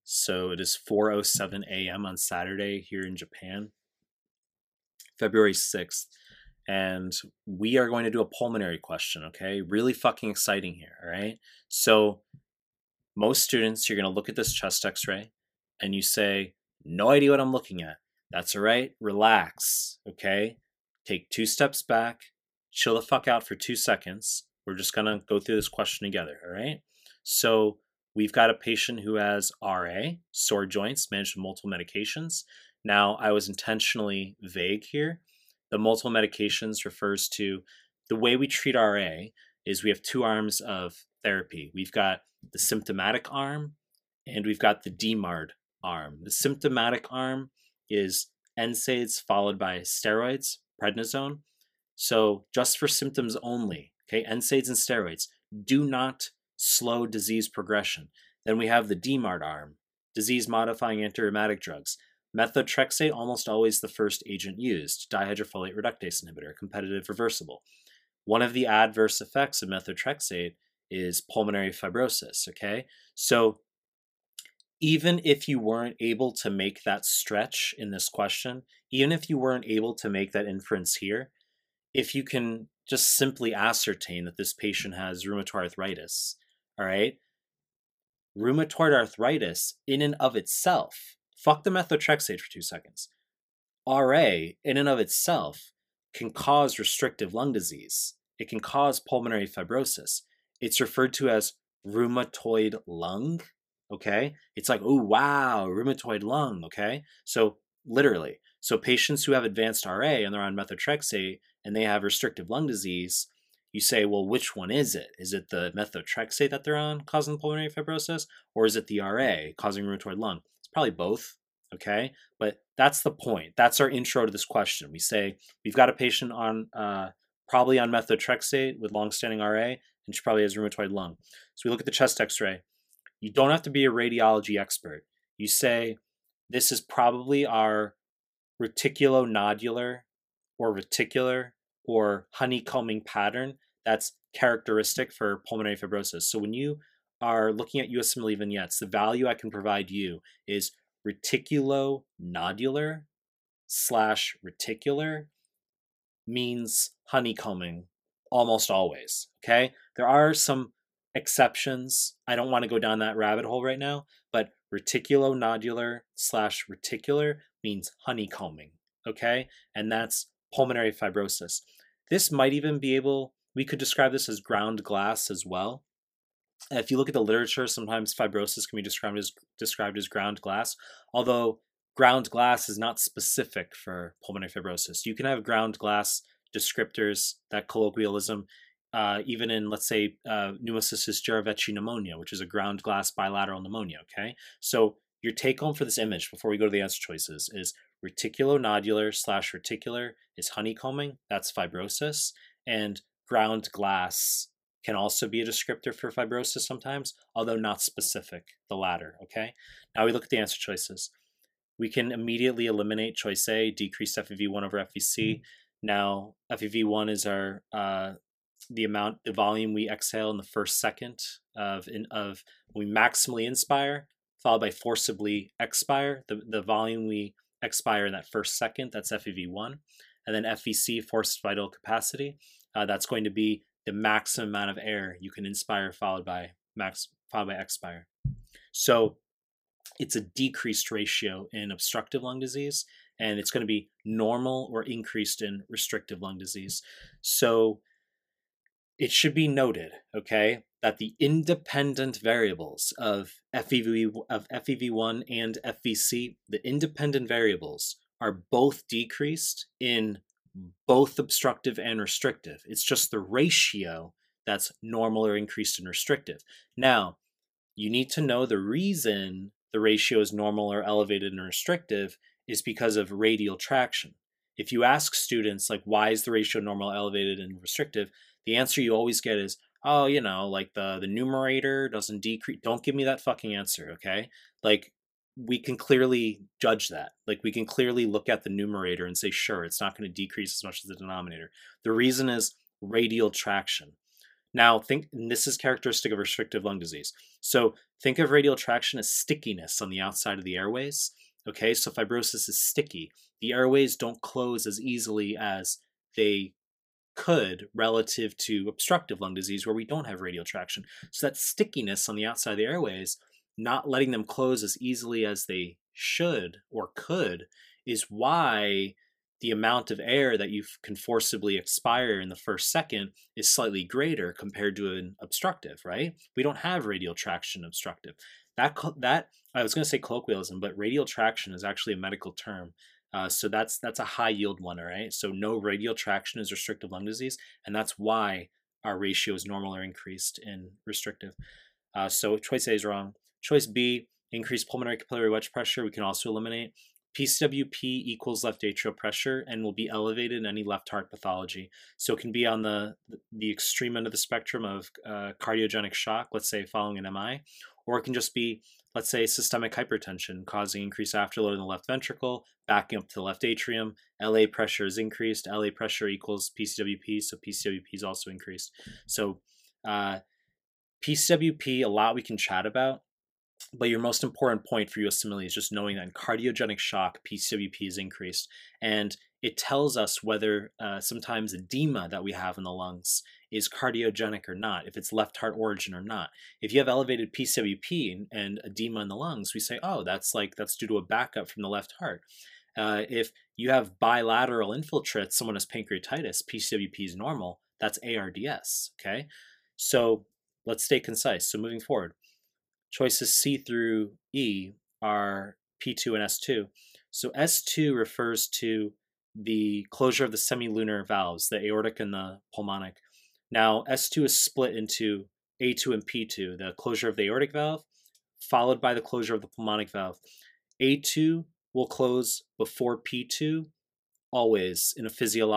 So it is 4:07 a.m. on Saturday here in Japan, February 6th. And we are going to do a pulmonary question, okay? Really fucking exciting here, all right? So most students, you're going to look at this chest x-ray and you say, no idea what I'm looking at. That's all right. Relax, okay? Take 2 steps back, chill the fuck out for 2 seconds. We're just going to go through this question together, all right? So we've got a patient who has RA, sore joints, managed with multiple medications. Now, I was intentionally vague here. The multiple medications refers to the way we treat RA is we have 2 arms of therapy. We've got the symptomatic arm and we've got the DMARD arm. The symptomatic arm is NSAIDs followed by steroids, prednisone. So just for symptoms only, okay, NSAIDs and steroids do not slow disease progression. Then we have the DMARD arm, disease-modifying antirheumatic drugs. Methotrexate, almost always the first agent used, dihydrofolate reductase inhibitor, competitive reversible. One of the adverse effects of methotrexate is pulmonary fibrosis, okay? So even if you weren't able to make that stretch in this question, even if you weren't able to make that inference here, if you can just simply ascertain that this patient has rheumatoid arthritis, all right? Rheumatoid arthritis in and of itself, fuck the methotrexate for 2 seconds. RA in and of itself can cause restrictive lung disease. It can cause pulmonary fibrosis. It's referred to as rheumatoid lung, okay? It's like, oh, wow, rheumatoid lung, okay? So literally, so patients who have advanced RA and they're on methotrexate and they have restrictive lung disease, you say, well, which one is it? Is it the methotrexate that they're on causing pulmonary fibrosis, or is it the RA causing rheumatoid lung? It's probably both, okay? But that's the point. That's our intro to this question. We say we've got a patient on probably on methotrexate with long-standing RA, and she probably has rheumatoid lung. So we look at the chest x-ray. You don't have to be a radiology expert. You say, this is probably our reticulonodular or reticular or honeycombing pattern that's characteristic for pulmonary fibrosis. So when you are looking at USMLE vignettes, the value I can provide you is reticulonodular slash reticular means honeycombing almost always, okay? There are some exceptions. I don't want to go down that rabbit hole right now, but reticulonodular slash reticular means honeycombing, okay? And that's pulmonary fibrosis. This might even be we could describe this as ground glass as well. If you look at the literature, sometimes fibrosis can be described as ground glass, although ground glass is not specific for pulmonary fibrosis. You can have ground glass descriptors, that colloquialism, even in, let's say, pneumocystis jirovecii pneumonia, which is a ground glass bilateral pneumonia, okay? So your take home for this image before we go to the answer choices is reticulonodular slash reticular is honeycombing, that's fibrosis, and ground glass can also be a descriptor for fibrosis sometimes, although not specific, the latter, okay? Now we look at the answer choices. We can immediately eliminate choice A, decreased FEV1 over FVC. Now, FEV1 is our the volume we exhale in the first second of when we maximally inspire, followed by forcibly expire. The volume we expire in that first second, that's FEV1. And then FVC, forced vital capacity, that's going to be the maximum amount of air you can inspire followed by expire. So it's a decreased ratio in obstructive lung disease, and it's going to be normal or increased in restrictive lung disease. So it should be noted, okay, that the independent variables of FEV1 and FVC, the independent variables are both decreased in both obstructive and restrictive. It's just the ratio that's normal or increased and restrictive. Now, you need to know the reason the ratio is normal or elevated and restrictive is because of radial traction. If you ask students, like, why is the ratio normal, elevated, and restrictive, the answer you always get is, oh, like the numerator doesn't decrease. Don't give me that fucking answer, okay? Like, we can clearly judge that. Like, we can clearly look at the numerator and say, sure, it's not going to decrease as much as the denominator. The reason is radial traction. Now think, and this is characteristic of restrictive lung disease. So think of radial traction as stickiness on the outside of the airways. Okay, so fibrosis is sticky. The airways don't close as easily as they could relative to obstructive lung disease where we don't have radial traction. So that stickiness on the outside of the airways, not letting them close as easily as they should or could, is why the amount of air that you can forcibly expire in the first second is slightly greater compared to an obstructive, right? We don't have radial traction obstructive. That I was going to say colloquialism, but radial traction is actually a medical term. So that's a high yield one, all right? So no radial traction is restrictive lung disease, and that's why our ratio is normal or increased in restrictive. So choice A is wrong. Choice B, increased pulmonary capillary wedge pressure, we can also eliminate. PCWP equals left atrial pressure and will be elevated in any left heart pathology. So it can be on the extreme end of the spectrum of cardiogenic shock, let's say following an MI, or it can just be, let's say, systemic hypertension causing increased afterload in the left ventricle, backing up to the left atrium. LA pressure is increased. LA pressure equals PCWP, so PCWP is also increased. So PCWP, a lot we can chat about. But your most important point for USMLE is just knowing that in cardiogenic shock, PCWP is increased. And it tells us whether sometimes edema that we have in the lungs is cardiogenic or not, if it's left heart origin or not. If you have elevated PCWP and edema in the lungs, we say, oh, that's due to a backup from the left heart. If you have bilateral infiltrates, someone has pancreatitis, PCWP is normal, that's ARDS, okay? So let's stay concise. So moving forward, choices C through E are P2 and S2. So S2 refers to the closure of the semilunar valves, the aortic and the pulmonic. Now, S2 is split into A2 and P2, the closure of the aortic valve, followed by the closure of the pulmonic valve. A2 will close before P2, always in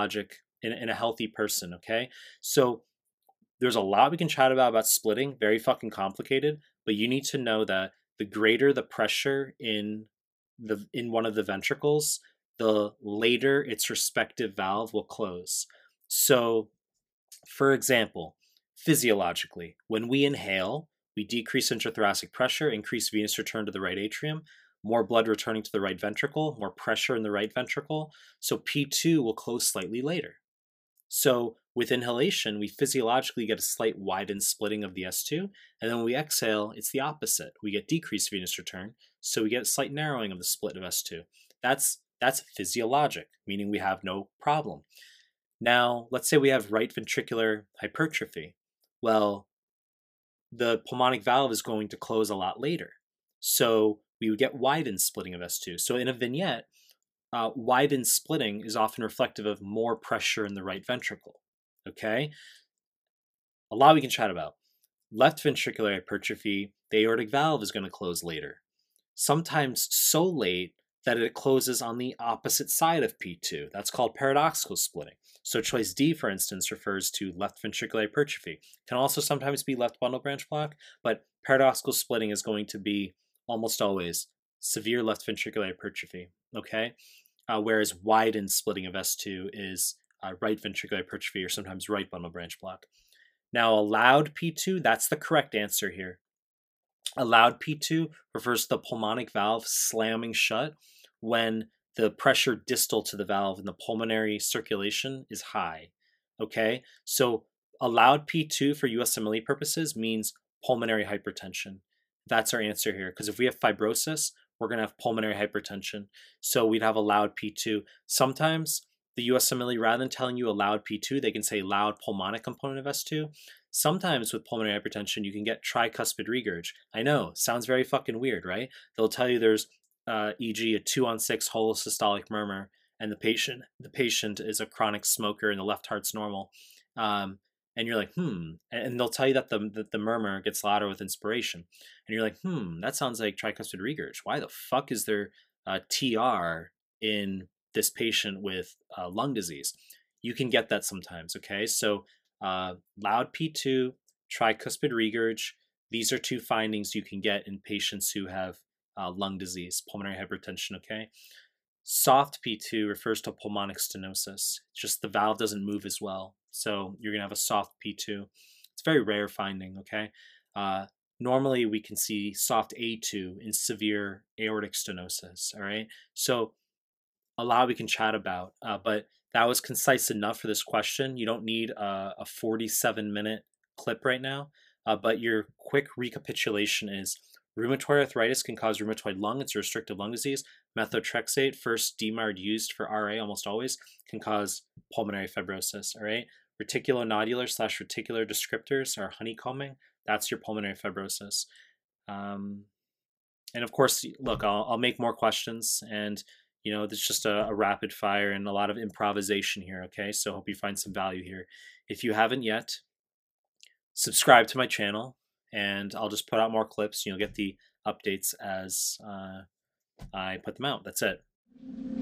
a healthy person, okay? So there's a lot we can chat about splitting, very fucking complicated, but you need to know that the greater the pressure in one of the ventricles, the later its respective valve will close. So, for example, physiologically, when we inhale, we decrease intrathoracic pressure, increase venous return to the right atrium, more blood returning to the right ventricle, more pressure in the right ventricle. So P2 will close slightly later. So with inhalation, we physiologically get a slight widened splitting of the S2, and then when we exhale, it's the opposite. We get decreased venous return, so we get a slight narrowing of the split of S2. That's physiologic, meaning we have no problem. Now, let's say we have right ventricular hypertrophy. Well, the pulmonic valve is going to close a lot later, so we would get widened splitting of S2. So in a vignette, widened splitting is often reflective of more pressure in the right ventricle. Okay? A lot we can chat about. Left ventricular hypertrophy, the aortic valve is going to close later. Sometimes so late that it closes on the opposite side of P2. That's called paradoxical splitting. So choice D, for instance, refers to left ventricular hypertrophy. It can also sometimes be left bundle branch block, but paradoxical splitting is going to be almost always severe left ventricular hypertrophy, okay? Whereas widened splitting of S2 is right ventricular hypertrophy or sometimes right bundle branch block. Now, allowed P2, that's the correct answer here. Allowed P2 refers to the pulmonic valve slamming shut when the pressure distal to the valve in the pulmonary circulation is high, okay? So allowed P2 for USMLE purposes means pulmonary hypertension. That's our answer here, because if we have fibrosis, we're going to have pulmonary hypertension. So we'd have allowed P2. Sometimes the USMLE, rather than telling you allowed P2, they can say loud pulmonic component of S2. Sometimes with pulmonary hypertension, you can get tricuspid regurg. I know, sounds very fucking weird, right? They'll tell you there's, e.g., a 2-on-6 holosystolic murmur, and the patient is a chronic smoker and the left heart's normal. And you're like, and they'll tell you that the murmur gets louder with inspiration. And you're like, that sounds like tricuspid regurg. Why the fuck is there TR in this patient with lung disease? You can get that sometimes, okay? So loud P2, tricuspid regurg, these are two findings you can get in patients who have lung disease, pulmonary hypertension, okay? Soft P2 refers to pulmonic stenosis. It's just the valve doesn't move as well. So you're going to have a soft P2. It's a very rare finding, okay? Normally, we can see soft A2 in severe aortic stenosis, all right? So a lot we can chat about, but that was concise enough for this question. You don't need a 47-minute clip right now, but your quick recapitulation is rheumatoid arthritis can cause rheumatoid lung. It's a restrictive lung disease. Methotrexate, first DMARD used for RA almost always, can cause pulmonary fibrosis, all right? Reticulonodular/reticular descriptors are honeycombing. That's your pulmonary fibrosis. And of course, look, I'll make more questions, and it's just a rapid fire and a lot of improvisation here, okay? So hope you find some value here. If you haven't yet, subscribe to my channel, and I'll just put out more clips. You'll get the updates as I put them out. That's it.